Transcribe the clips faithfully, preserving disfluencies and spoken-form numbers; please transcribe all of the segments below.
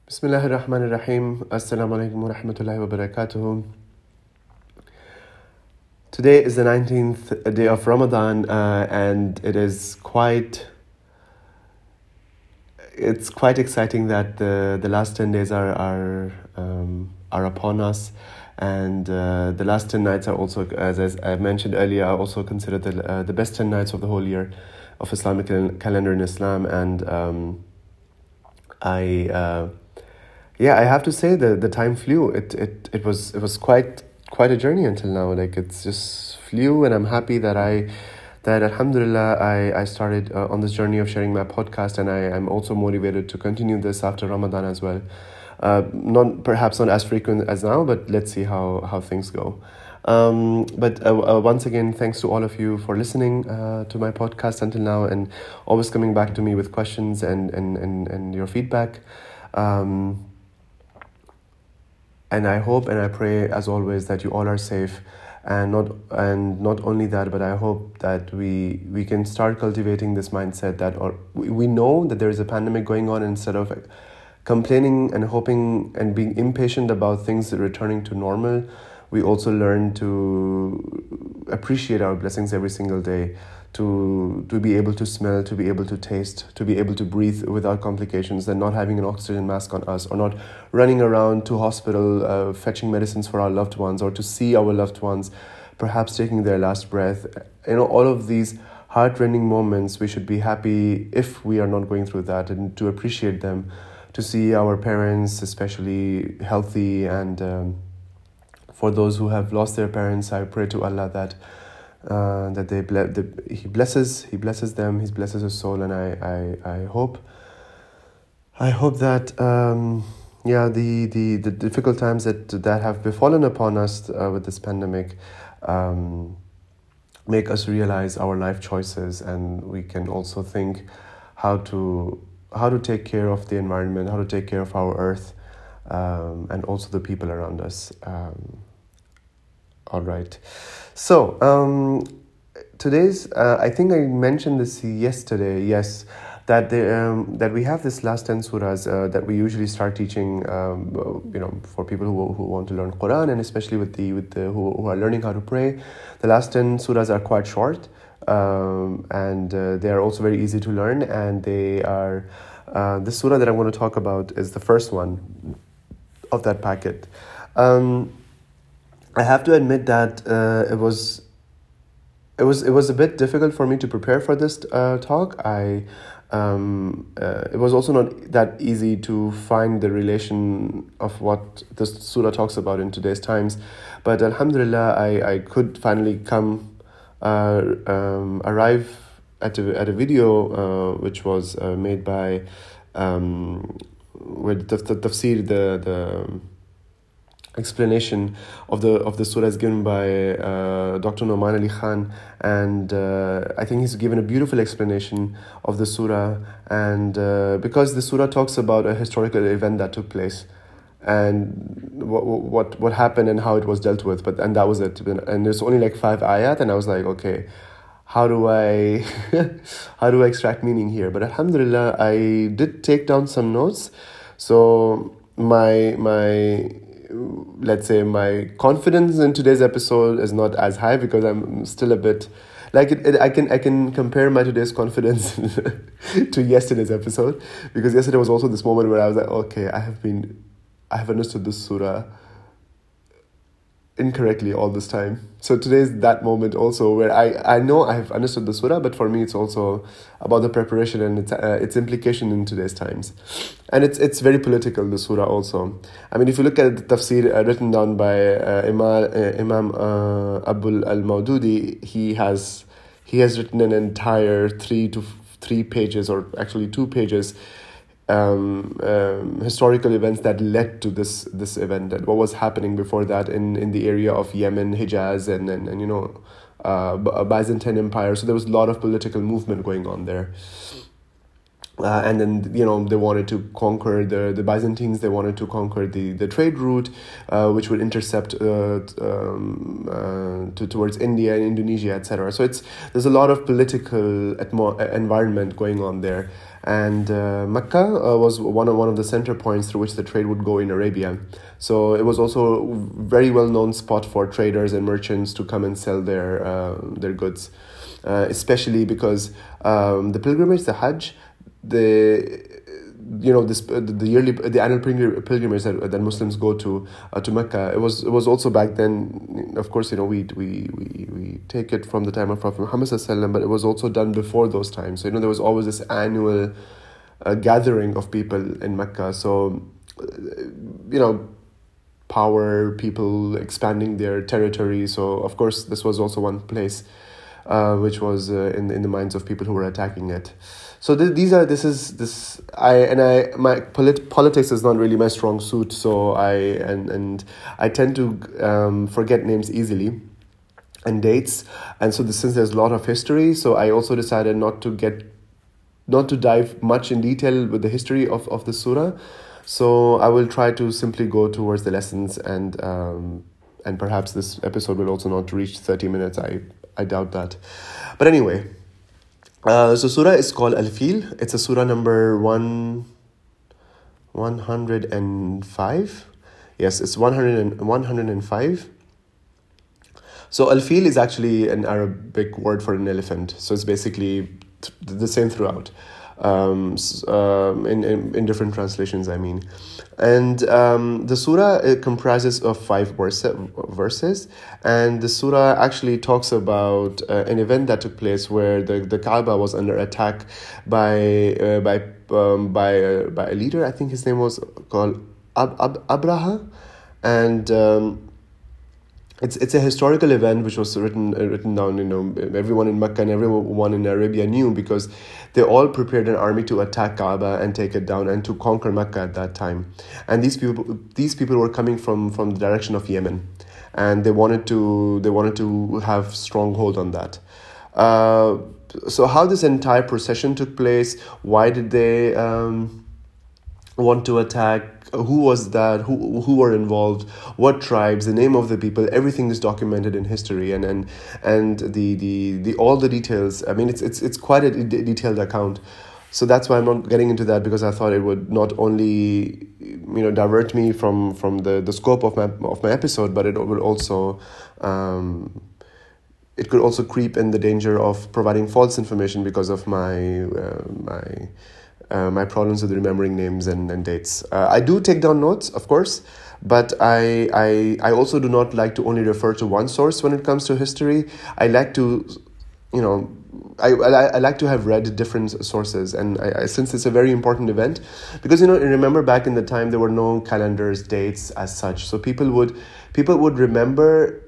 Bismillahir Rahmanir Rahim. Assalamu alaikum wa rahmatullahi wa barakatuhu. Today is the nineteenth day of Ramadan, uh, and it is quite it's quite exciting that the, the last ten days are are um, are upon us, and uh, the last ten nights are also, as, as I mentioned earlier, are also considered the uh, the best ten nights of the whole year of Islamic cal- calendar in Islam, and um, I. Uh, Yeah, I have to say that the time flew. It it it was it was quite quite a journey until now. Like it's just flew, and I'm happy that I that Alhamdulillah I I started uh, on this journey of sharing my podcast, and I am also motivated to continue this after Ramadan as well. Uh, not perhaps not as frequent as now, but let's see how how things go. Um, but uh, uh, once again, thanks to all of you for listening uh, to my podcast until now, and always coming back to me with questions and and and, and your feedback. Um, And I hope and I pray, as always, that you all are safe, and not and not only that, but I hope that we we can start cultivating this mindset that, or we, we know that there is a pandemic going on, instead of complaining and hoping and being impatient about things returning to normal, we also learn to appreciate our blessings every single day, to to be able to smell, to be able to taste, to be able to breathe without complications, and not having an oxygen mask on us, or not running around to hospital uh, fetching medicines for our loved ones, or to see our loved ones perhaps taking their last breath. You know, all of these heart-rending moments, we should be happy if we are not going through that, and to appreciate them, to see our parents especially healthy, and um, for those who have lost their parents, I pray to Allah that Uh, that they ble- the, he blesses he blesses them, he blesses his soul, and I I, I hope I hope that um, yeah the, the, the difficult times that that have befallen upon us uh, with this pandemic um, make us realize our life choices, and we can also think how to how to take care of the environment, how to take care of our earth, um, and also the people around us. Um, all right. So, um, today's, uh, I think I mentioned this yesterday, yes, that the, um, that we have this last ten surahs uh, that we usually start teaching, um, you know, for people who who want to learn Quran, and especially with the with the who, who are learning how to pray. The last ten surahs are quite short, um, and uh, they are also very easy to learn, and they are, uh, the surah that I'm going to talk about is the first one of that packet. Um, I have to admit that uh, it was it was it was a bit difficult for me to prepare for this uh, talk. I um, uh, it was also not that easy to find the relation of what this surah talks about in today's times, but Alhamdulillah, I, I could finally come uh, um, arrive at a at a video uh, which was uh, made by um, with the, the tafsir the the explanation of the of the surah is given by uh, Doctor Noman Ali Khan, and uh, I think he's given a beautiful explanation of the surah, and uh, because the surah talks about a historical event that took place, and what what what happened and how it was dealt with, but and that was it, and there's only like five ayat, and I was like, okay, how do I how do I extract meaning here? But Alhamdulillah, I did take down some notes, so my my let's say my confidence in today's episode is not as high, because I'm still a bit like it, it I can I can compare my today's confidence to yesterday's episode, because yesterday was also this moment where I was like, okay, I have been I have understood this surah incorrectly all this time. So today's that moment also where I, I know I have understood the surah, but for me it's also about the preparation and its uh, its implication in today's times. And it's it's very political, the surah also. I mean, if you look at the tafsir uh, written down by uh, Imam, uh, Imam uh, Abul al-Maududi, he has he has written an entire three to f- three pages, or actually two pages, Um, um, historical events that led to this this event, and what was happening before that in, in the area of Yemen, Hijaz, and and, and you know, uh, Byzantine Empire. So there was a lot of political movement going on there. Uh, and then, you know, they wanted to conquer the, the Byzantines, they wanted to conquer the, the trade route, uh, which would intercept uh, um, uh, to, towards India and Indonesia, et cetera. So it's there's a lot of political atmo- environment going on there. And uh, Mecca uh, was one of, one of the center points through which the trade would go in Arabia. So it was also a very well-known spot for traders and merchants to come and sell their, uh, their goods, uh, especially because um, the pilgrimage, the Hajj, the you know this uh, the yearly the annual pilgrimage that, that Muslims go to uh, to Mecca, it was it was also back then, of course, you know we we we, we take it from the time of Prophet Muhammad sallallahu alaihi wasallam, but it was also done before those times. So you know there was always this annual uh, gathering of people in Mecca. So uh, you know power, people expanding their territory. So of course this was also one place uh, which was uh, in in the minds of people who were attacking it. So th- these are this is this I and I my polit- politics is not really my strong suit. So I and and I tend to um, forget names easily and dates. And so this, since there's a lot of history, so I also decided not to get not to dive much in detail with the history of, of the surah. So I will try to simply go towards the lessons, and um, and perhaps this episode will also not reach thirty minutes. I I doubt that, but anyway. Uh, so surah is called Al-Fil. It's a surah number one, one hundred five. Yes, it's one hundred, one hundred five. So Al-Fil is actually an Arabic word for an elephant. So it's basically th- the same throughout. Um, um, in, in, in different translations, I mean. And um, the surah, it comprises of five verse, verses. And the surah actually talks about uh, an event that took place where the, the Kaaba was under attack by uh, by um, by, uh, by a leader. I think his name was called Ab- Ab- Abraha. And um, It's it's a historical event which was written uh, written down. You know, everyone in Mecca and everyone in Arabia knew, because they all prepared an army to attack Kaaba and take it down and to conquer Mecca at that time. And these people these people were coming from, from the direction of Yemen, and they wanted to they wanted to have stronghold on that. Uh, so how this entire procession took place? Why did they um, want to attack? Who was that? Who who were involved? What tribes? The name of the people? Everything is documented in history, and and and the the, the all the details. I mean, it's it's it's quite a de- detailed account. So that's why I'm not getting into that, because I thought it would not only you know divert me from from the, the scope of my of my episode, but it will also um, it could also creep in the danger of providing false information because of my uh, my. Uh, my problems with remembering names and, and dates. Uh, I do take down notes, of course, but I, I I also do not like to only refer to one source when it comes to history. I like to, you know, I I, I like to have read different sources, and I, I, since it's a very important event, because you know, remember back in the time there were no calendars, dates as such, so people would people would remember.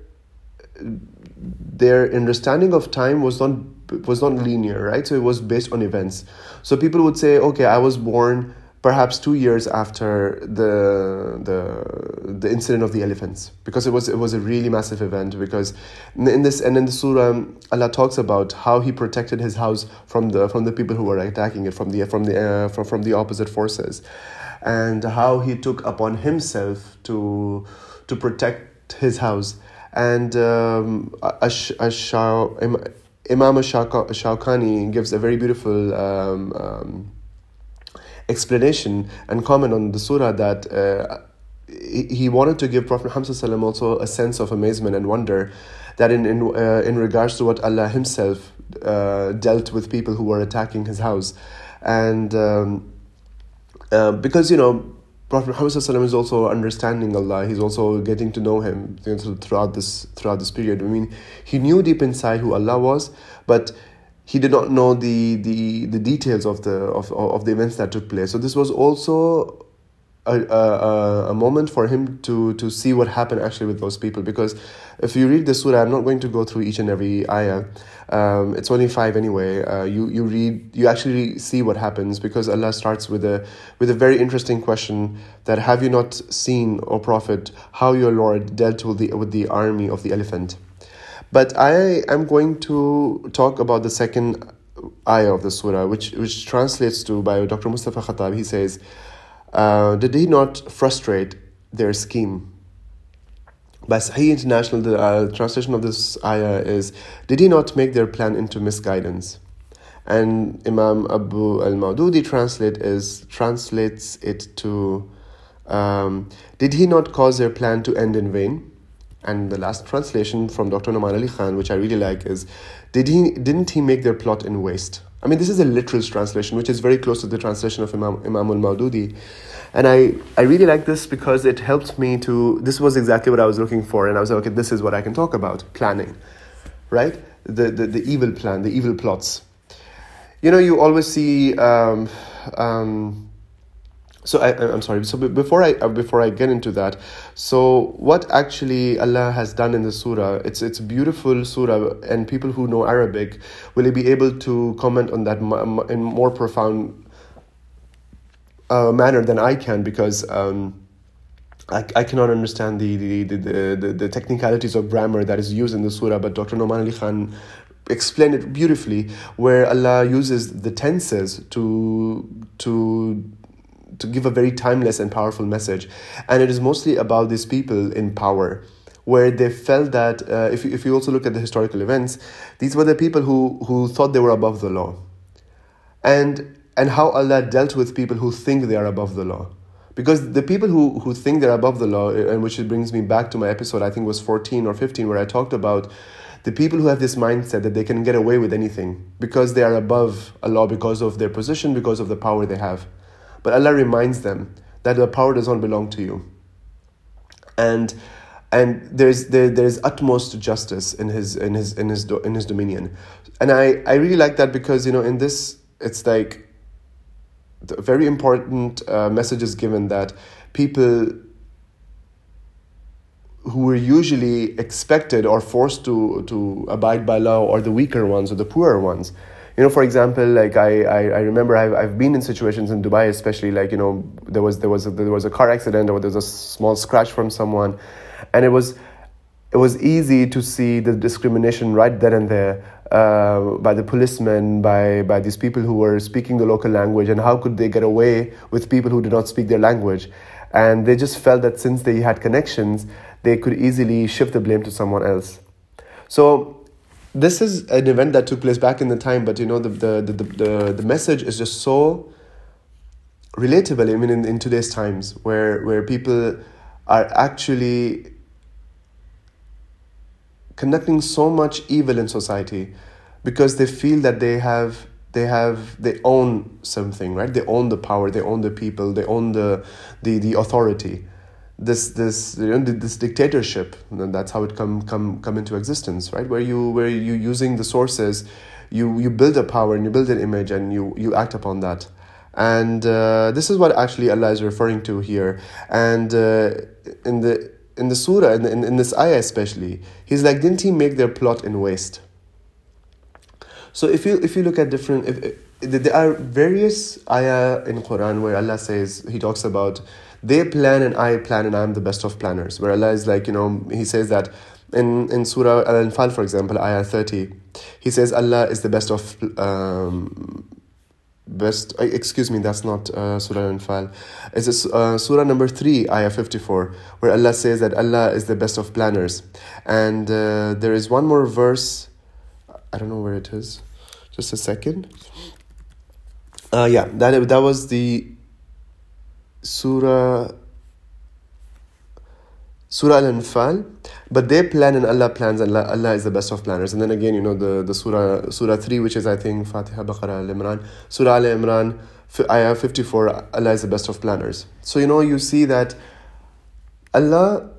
Their understanding of time was not was not linear, right? So it was based on events. So people would say, okay, I was born perhaps two years after the the the incident of the elephants, because it was it was a really massive event. Because in this and in the surah, Allah talks about how He protected His house from the from the people who were attacking it, from the from the uh, from from the opposite forces, and how He took upon Himself to to protect His house. And um, Ash, Ash, Imam Shawkani gives a very beautiful um, um, explanation and comment on the surah that uh, he, he wanted to give Prophet Muhammad also a sense of amazement and wonder that in in, uh, in regards to what Allah Himself uh, dealt with people who were attacking His house. And um, uh, because, you know, Prophet Muhammad is also understanding Allah. He's also getting to know Him throughout this throughout this period. I mean, he knew deep inside who Allah was, but he did not know the the, the details of the of, of the events that took place. So this was also a a, a moment for him to to see what happened actually with those people. Because if you read the surah, I'm not going to go through each and every ayah. Um, it's only five anyway. Uh, you you read, you actually see what happens, because Allah starts with a with a very interesting question that, have you not seen, O Prophet, how your Lord dealt with the with the army of the elephant? But I am going to talk about the second ayah of the surah, which which translates to by Doctor Mustafa Khattab. He says, uh, "Did he not frustrate their scheme?" By Sahih International, the uh, translation of this ayah is, "Did he not make their plan into misguidance?" And Imam Abu al-Maududi translate is translates it to, um, "Did he not cause their plan to end in vain?" And the last translation from Doctor Nouman Ali Khan, which I really like, is, "Did he didn't he make their plot in waste?" I mean, this is a literal translation, which is very close to the translation of Imam Imam al-Maududi. And I, I really like this because it helped me to, this was exactly what I was looking for. And I was like, okay, this is what I can talk about, planning, right? The, the, the evil plan, the evil plots. You know, you always see, um, um, so I, I'm sorry. So before I, before I get into that, so what actually Allah has done in the surah, it's, it's a beautiful surah, and people who know Arabic will be able to comment on that in more profound Uh, manner than I can, because um, I, I cannot understand the the, the, the the technicalities of grammar that is used in the surah, but Doctor Nouman Ali Khan explained it beautifully, where Allah uses the tenses to to to give a very timeless and powerful message. And it is mostly about these people in power, where they felt that, uh, if, you, if you also look at the historical events, these were the people who, who thought they were above the law. And and how Allah dealt with people who think they are above the law. Because the people who, who think they're above the law, and which brings me back to my episode, I think it was fourteen or fifteen, where I talked about the people who have this mindset that they can get away with anything because they are above Allah, because of their position, because of the power they have. But Allah reminds them that the power does not belong to you. And and there's there, there's utmost justice in his in his in his in his dominion. And I, I really like that, because, you know, in this, it's like the very important uh, message is given that people who were usually expected or forced to, to abide by law are the weaker ones or the poorer ones. You know, for example, like I, I, I remember I've, I've been in situations in Dubai, especially, like, you know, there was there was a, there was a car accident, or there was a small scratch from someone, and it was it was easy to see the discrimination right then and there. Uh, by the policemen, by, by these people who were speaking the local language, and how could they get away with people who did not speak their language. And they just felt that since they had connections, they could easily shift the blame to someone else. So this is an event that took place back in the time, but, you know, the the the, the, the message is just so relatable, I mean, in, in today's times, where, where people are actually conducting so much evil in society because they feel that they have they have they own something, right? They own the power, they own the people, they own the the, the authority. This this you know this dictatorship, and that's how it come come come into existence, right? Where you where you using the sources, you you build a power and you build an image and you you act upon that. And uh, this is what actually Allah is referring to here. And uh, in the In the surah, in, in, in this ayah especially, he's like, didn't he make their plot in waste? So if you if you look at different, if, if, there are various ayah in Quran where Allah says, he talks about, they plan and I plan and I'm the best of planners. Where Allah is like, you know, he says that in, in Surah Al-Anfal, for example, ayah thirty, he says Allah is the best of um, Best, excuse me, that's not uh, Surah Al-Anfal. It's uh, Surah number three, ayah fifty-four, where Allah says that Allah is the best of planners. And uh, there is one more verse, I don't know where it is, just a second. Uh, yeah, that, that was the Surah, Surah Al-Anfal, but they plan and Allah plans, and Allah, Allah is the best of planners. And then again, you know, the, the Surah Surah three, which is, I think, Fatiha, Baqarah, Al-Imran, Surah Al-Imran, ayah fifty-four, Allah is the best of planners. So, you know, you see that Allah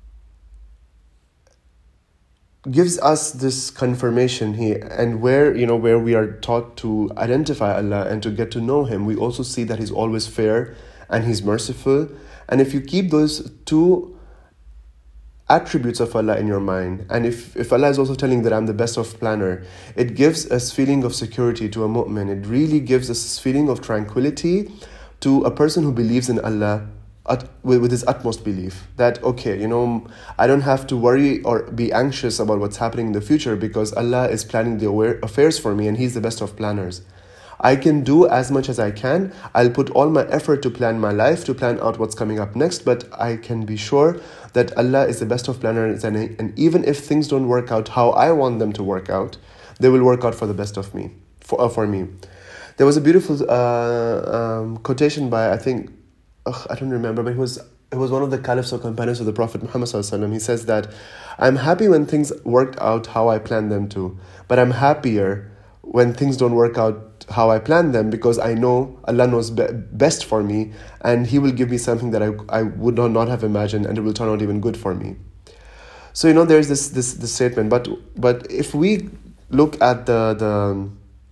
gives us this confirmation here, and where, you know, where we are taught to identify Allah and to get to know Him, we also see that He's always fair and He's merciful. And if you keep those two attributes of Allah in your mind, and if, if Allah is also telling that I'm the best of planner, it gives us feeling of security to a mu'min. It really gives us feeling of tranquility to a person who believes in Allah Ut, with, with his utmost belief that, okay, you know, I don't have to worry or be anxious about what's happening in the future because Allah is planning the aware affairs for me and He's the best of planners. I can do as much as I can. I'll put all my effort to plan my life, to plan out what's coming up next, but I can be sure that Allah is the best of planners, and, and even if things don't work out how I want them to work out, they will work out for the best of me, for, uh, for me. There was a beautiful uh, um, quotation by, I think, ugh, I don't remember, but it was it was one of the caliphs or companions of the Prophet Muhammad sallallahu alaihi wasallam. He says that, I'm happy when things worked out how I planned them to, but I'm happier when things don't work out how I planned them, because I know Allah knows be- best for me, and He will give me something that I I would not, not have imagined, and it will turn out even good for me. So, you know, there's this this this statement, but but if we look at the the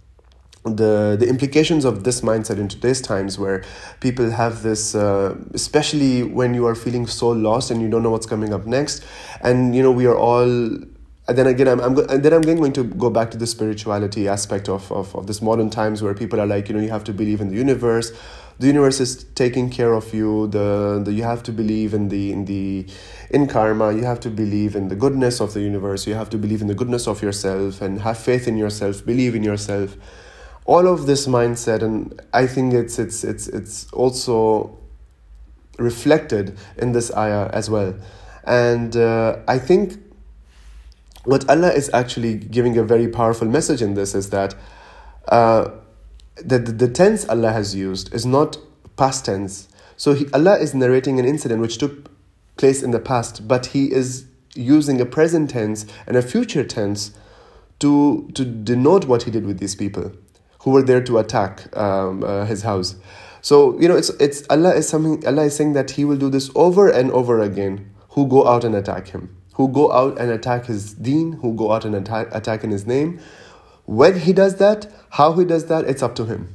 the the implications of this mindset in today's times, where people have this, uh, especially when you are feeling so lost and you don't know what's coming up next, and you know we are all. And then again, I'm, I'm and then I'm going to go back to the spirituality aspect of, of, of this modern times, where people are like, you know, you have to believe in the universe. The universe is taking care of you. The, the you have to believe in the in the in karma. You have to believe in the goodness of the universe. You have to believe in the goodness of yourself and have faith in yourself. Believe in yourself. All of this mindset, and I think it's it's it's it's also reflected in this ayah as well. And uh, I think what Allah is actually giving a very powerful message in this is that uh, the, the, the tense Allah has used is not past tense. So he, Allah is narrating an incident which took place in the past, but He is using a present tense and a future tense to, to denote what He did with these people who were there to attack um, uh, His house. So, you know, it's it's Allah is something Allah is saying that He will do this over and over again, who go out and attack Him, who go out and attack His deen, who go out and attack, attack in His name. When He does that, how He does that, it's up to Him.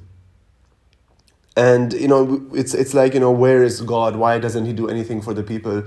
And, you know, it's it's like, you know, where is God? Why doesn't He do anything for the people?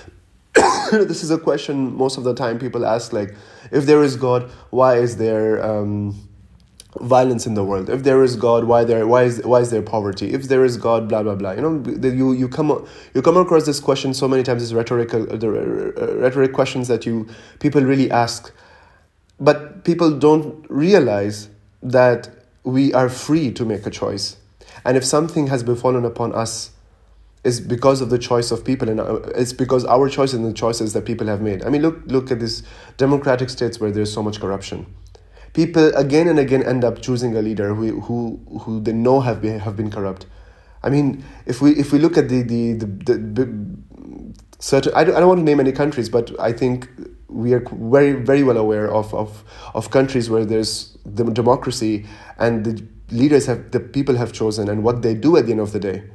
This is a question most of the time people ask, like, if there is God, why is there um, violence in the world? If there is God, why there why is why is there poverty? If there is God, blah blah blah. You know, you you come you come across this question so many times. It's rhetorical, the rhetoric questions that you people really ask, but people don't realize that we are free to make a choice, and if something has befallen upon us, is because of the choice of people, and it's because our choices and the choices that people have made. I mean, look look at these democratic states where there's so much corruption. People again and again end up choosing a leader who who who they know have been have been corrupt. I mean, if we if we look at the the the, the, the certain, I don't, I don't want to name any countries, but I think we are very very well aware of of, of countries where there's the democracy and the leaders have the people have chosen and what they do at the end of the day.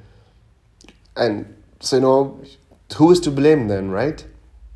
And so, you know, who is to blame then, right?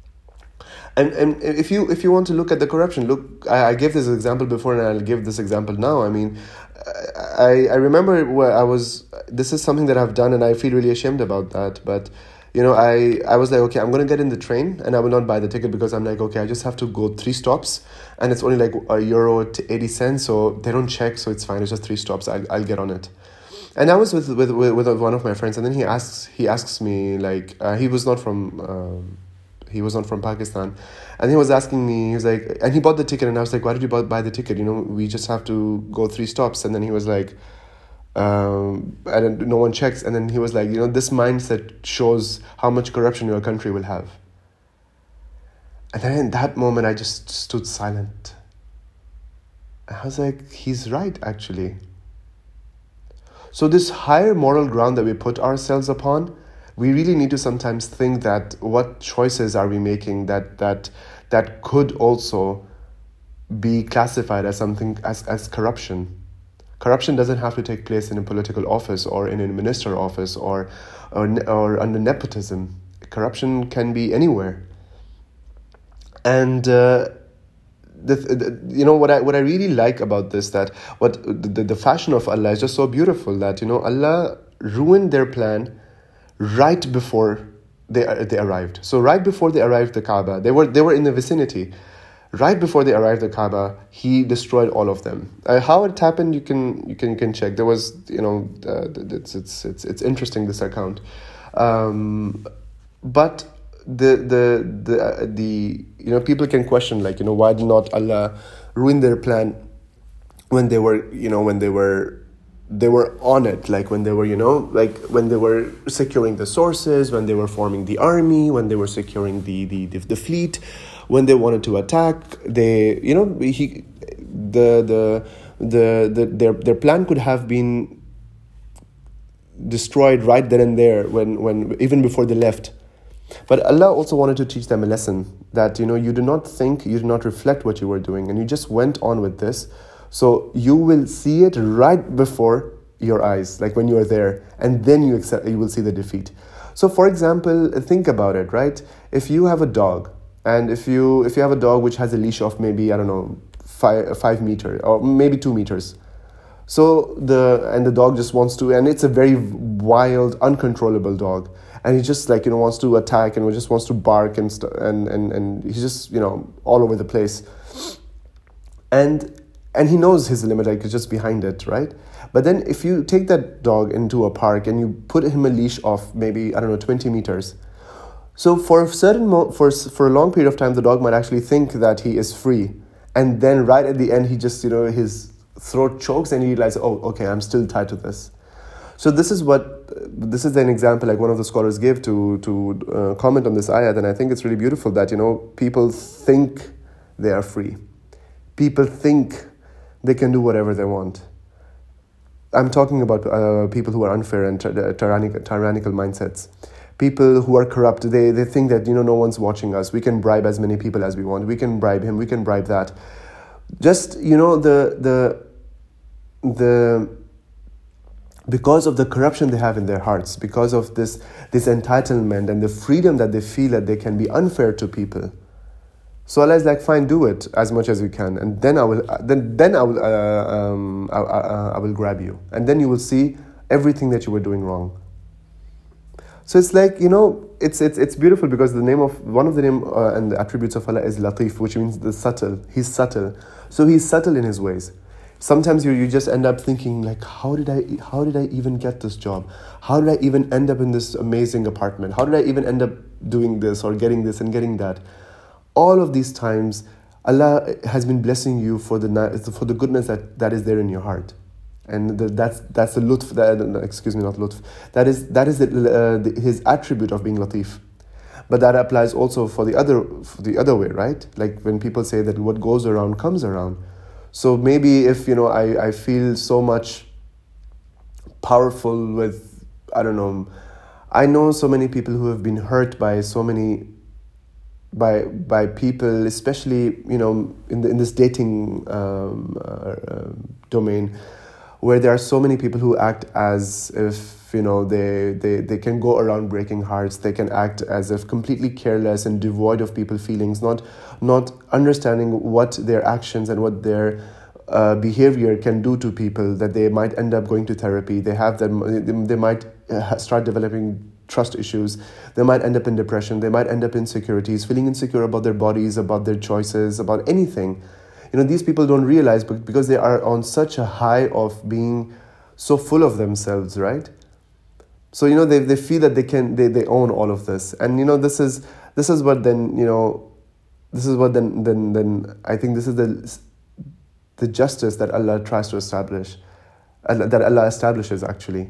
And and if you if you want to look at the corruption, look, I, I gave this example before and I'll give this example now. I mean, I, I remember where I was, this is something that I've done and I feel really ashamed about that. But, you know, I, I was like, okay, I'm going to get in the train and I will not buy the ticket because I'm like, okay, I just have to go three stops and it's only like a euro to eighty cents. So they don't check. So it's fine. It's just three stops. I'll, I'll get on it. And I was with, with, with one of my friends and then he asks, he asks me like, uh, he was not from... Um, He was not from Pakistan. And he was asking me, he was like, and he bought the ticket. And I was like, why did you buy the ticket? You know, we just have to go three stops. And then he was like, um, and no one checks. And then he was like, you know, this mindset shows how much corruption your country will have. And then in that moment, I just stood silent. I was like, he's right, actually. So this higher moral ground that we put ourselves upon, we really need to sometimes think that what choices are we making that that that could also be classified as something as, as corruption. Corruption doesn't have to take place in a political office or in a minister office or or, or under nepotism. Corruption can be anywhere. And uh, the, the you know what I what I really like about this, that what the, the fashion of Allah is just so beautiful, that, you know, Allah ruined their plan right before they they arrived. So right before they arrived the Kaaba, they were they were in the vicinity. Right before they arrived the Kaaba, He destroyed all of them. Uh, how it happened, you can you can you can check. There was, you know, uh, it's it's it's it's interesting, this account. Um, but the the the uh, the you know, people can question, like, you know, why did not Allah ruin their plan when they were, you know, when they were they were on it, like when they were, you know, like when they were securing the sources, when they were forming the army, when they were securing the the the, the fleet, when they wanted to attack, they, you know, he the the the, the their their plan could have been destroyed right then and there, when when even before they left. But Allah also wanted to teach them a lesson, that, you know, you do not think, you do not reflect what you were doing, and you just went on with this. So you will see it right before your eyes, like when you are there, and then you accept, you will see the defeat. So, for example, think about it, right? If you have a dog, and if you if you have a dog which has a leash of maybe, I don't know, five five meter or maybe two meters. So the and the dog just wants to, and it's a very wild, uncontrollable dog, and he just, like, you know, wants to attack and just wants to bark and st- and and and he's just, you know, all over the place, and and he knows his limit, like, it's just behind it, right? But then if you take that dog into a park and you put him a leash of maybe, I don't know, twenty meters, so for a certain mo- for for a long period of time, the dog might actually think that he is free, and then right at the end, he just, you know, his throat chokes and he realizes, oh, okay, I'm still tied to this. So this is what, this is an example, like one of the scholars gave to to uh, comment on this ayat, and I think it's really beautiful that, you know, people think they are free. People think they can do whatever they want. I'm talking about uh, people who are unfair and ty- tyrannical, tyrannical mindsets. People who are corrupt, they, they think that, you know, no one's watching us. We can bribe as many people as we want. We can bribe him. We can bribe that. Just, you know, the the the because of the corruption they have in their hearts, because of this this entitlement and the freedom that they feel that they can be unfair to people. So Allah is like, fine, do it as much as you can, and then I will, then then I will, uh, um, I, I, I will grab you, and then you will see everything that you were doing wrong. So it's like, you know, it's it's it's beautiful, because the name of one of the name uh, and the attributes of Allah is Latif, which means the subtle. He's subtle, so he's subtle in his ways. Sometimes you you just end up thinking, like, how did I how did I even get this job? How did I even end up in this amazing apartment? How did I even end up doing this or getting this and getting that? All of these times, Allah has been blessing you for the for the goodness that, that is there in your heart, and the, that's that's the lutf. That, excuse me, not lutf. That is that is the, uh, the, His attribute of being latif. But that applies also for the other for the other way, right? Like when people say that what goes around comes around. So maybe if, you know, I, I feel so much powerful with, I don't know, I know so many people who have been hurt by so many by by people, especially, you know, in the, in this dating um, uh, uh, domain, where there are so many people who act as if, you know, they, they, they can go around breaking hearts. They can act as if completely careless and devoid of people's feelings, not not understanding what their actions and what their uh, behavior can do to people, that they might end up going to therapy. They have them. They might uh, start developing trust issues. They might end up in depression. They might end up in insecurities, feeling insecure about their bodies, about their choices, about anything. You know, these people don't realize, but because they are on such a high of being so full of themselves, right? So, you know, they they feel that they can they, they own all of this, and, you know, this is this is what then you know, this is what then then then I think this is the the justice that Allah tries to establish, that Allah establishes actually.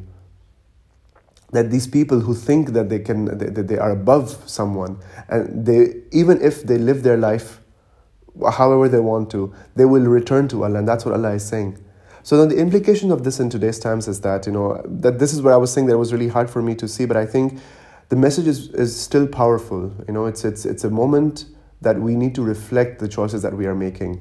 That these people who think that they can that they are above someone, and they, even if they live their life however they want to, they will return to Allah, and that's what Allah is saying. So then the implication of this in today's times is that, you know, that this is what I was saying, that it was really hard for me to see, but I think the message is, is still powerful. You know, it's it's it's a moment that we need to reflect the choices that we are making.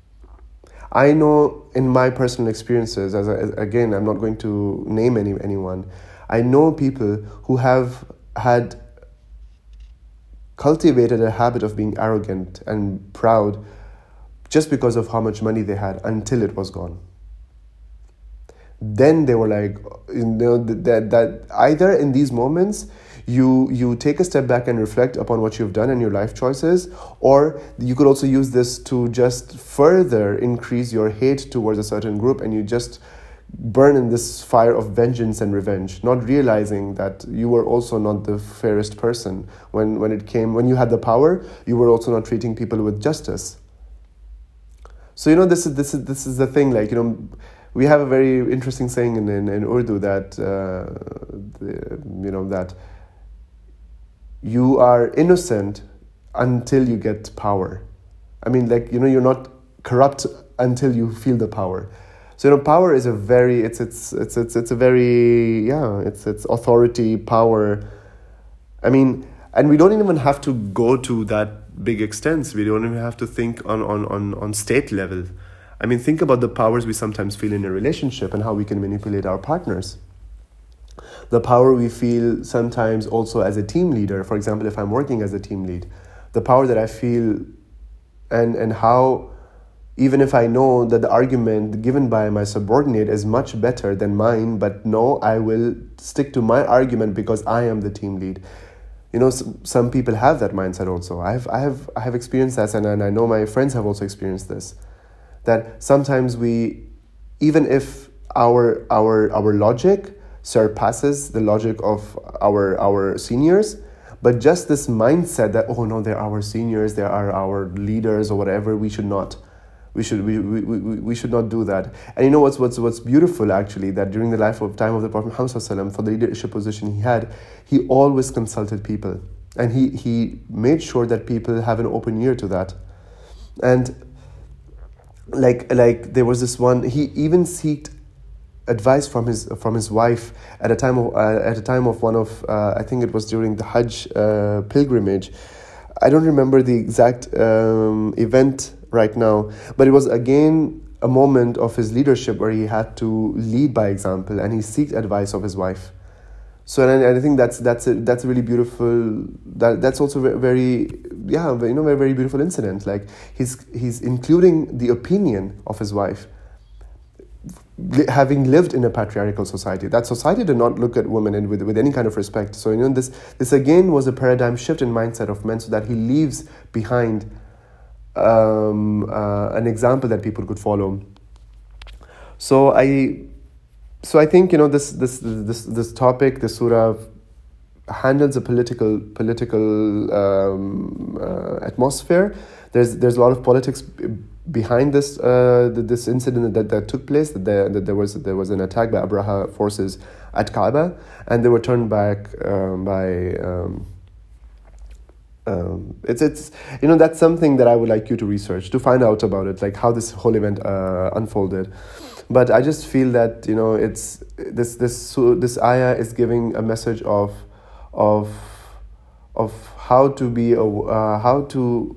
I know in my personal experiences, as, I, as again, I'm not going to name any anyone, I know people who have had cultivated a habit of being arrogant and proud just because of how much money they had until it was gone. Then they were like, you know, that that either in these moments you you take a step back and reflect upon what you've done and your life choices, or you could also use this to just further increase your hate towards a certain group, and you just burn in this fire of vengeance and revenge, not realizing that you were also not the fairest person. When, when it came, when you had the power, you were also not treating people with justice. So, you know, this is, this is, this is the thing, like, you know, we have a very interesting saying in, in, in Urdu that, uh, the, you know, that you are innocent until you get power. I mean, like, you know, you're not corrupt until you feel the power. So, you know, power is a very, it's, it's, it's, it's, it's a very, yeah, it's, it's authority, power. I mean, and we don't even have to go to that big extent. We don't even have to think on, on, on, on state level. I mean, think about the powers we sometimes feel in a relationship and how we can manipulate our partners. The power we feel sometimes also as a team leader. For example, if I'm working as a team lead, the power that I feel and, and how, even if I know that the argument given by my subordinate is much better than mine, but no, I will stick to my argument because I am the team lead. You know, some people have that mindset also. I have, I have, I have experienced that, and, and I know my friends have also experienced this. That sometimes we, even if our our our logic surpasses the logic of our our seniors, but just this mindset that, oh no, they're our seniors, they are our leaders or whatever, we should not. We should we, we, we, we should not do that. And you know what's what's what's beautiful actually, that during the life of time of the Prophet Muhammad for the leadership position he had, he always consulted people. And he, he made sure that people have an open ear to that. And like like there was this one, he even sought advice from his from his wife at a time of uh, at a time of one of uh, I think it was during the Hajj uh, pilgrimage. I don't remember the exact um, event right now, but it was again a moment of his leadership where he had to lead by example, and he sought advice of his wife. So, and I, and I think that's that's a, that's a really beautiful. That that's also very, yeah, you know, a very beautiful incident. Like he's he's including the opinion of his wife, having lived in a patriarchal society. That society did not look at women in, with with any kind of respect. So, you know, this this again was a paradigm shift in mindset of men, so that he leaves behind um, uh, an example that people could follow. So I. So I think, you know, this this this this topic, this surah, handles a political political um, uh, atmosphere. There's there's a lot of politics behind this uh, this incident that, that took place. That there that there was there was an attack by Abraha forces at Kaaba, and they were turned back um, by. Um, um, it's it's you know, that's something that I would like you to research, to find out about it, like how this whole event uh, unfolded. But I just feel that, you know, it's this this so this ayah is giving a message of of of how to be a, uh, how to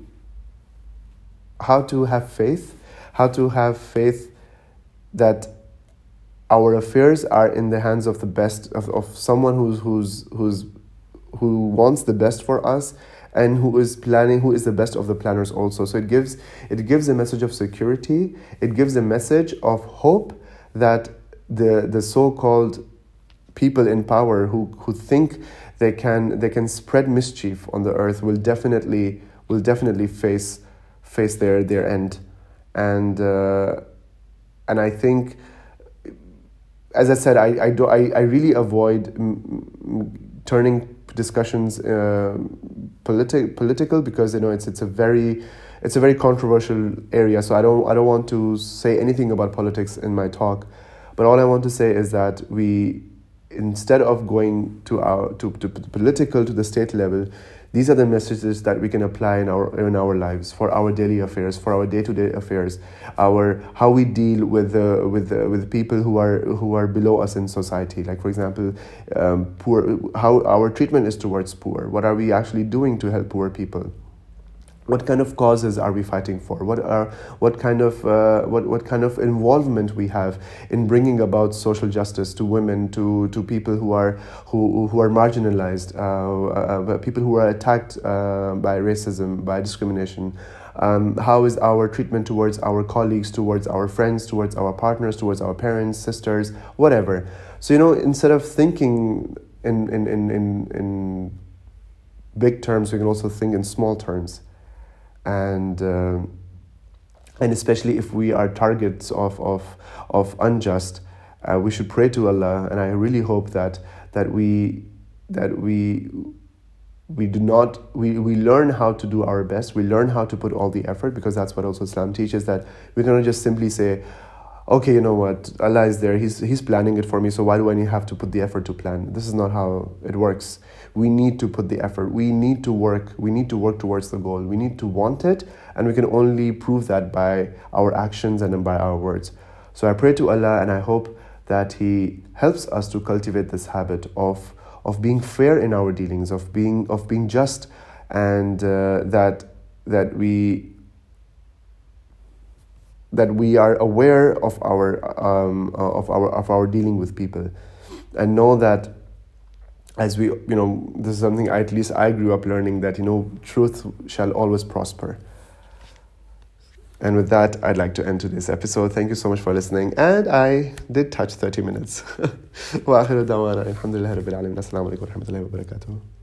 how to have faith, how to have faith that our affairs are in the hands of the best of, of someone who's who's who's who wants the best for us, and who is planning, who is the best of the planners also. So it gives it gives a message of security. It gives a message of hope that the the so-called people in power who, who think they can they can spread mischief on the earth will definitely will definitely face face their their end. And uh, and I think, as I said, I I do I, I really avoid m- turning discussions uh, politi- political because, you know, it's it's a very it's a very controversial area. So I don't I don't want to say anything about politics in my talk, but all I want to say is that we, instead of going to our to, to political to the state level, these are the messages that we can apply in our in our lives, for our daily affairs, for our day-to-day affairs, our how we deal with uh, with uh, with people who are who are below us in society. Like, for example, um, poor, how our treatment is towards poor. What are we actually doing to help poor people? What kind of causes are we fighting for? What are what kind of uh, what what kind of involvement we have in bringing about social justice to women, to, to people who are who who are marginalized, uh, uh, people who are attacked uh, by racism, by discrimination. Um, how is our treatment towards our colleagues, towards our friends, towards our partners, towards our parents, sisters, whatever. So, you know, instead of thinking in in in in, in big terms, we can also think in small terms. And uh, and especially if we are targets of of of unjust Uh, we should pray to Allah, and I really hope that that we that we we do not we, we learn how to do our best. We learn how to put all the effort, because that's what also Islam teaches, that we cannot just simply say, okay, you know what, Allah is there, he's he's planning it for me, so why do I need have to put the effort to plan? This is not how it works. We need to put the effort. We need to work. We need to work towards the goal. We need to want it, and we can only prove that by our actions and by our words. So I pray to Allah, and I hope that He helps us to cultivate this habit of of being fair in our dealings, of being of being just, and uh, that that we that we are aware of our um, of our of our dealing with people, and know that as we you know this is something I, at least I grew up learning, that you know truth shall always prosper. And with that, I'd like to end today's episode. Thank you so much for listening. And I did touch thirty minutes. وآخر دعوانا الحمد لله رب العالمين. السلام عليكم ورحمة الله وبركاته.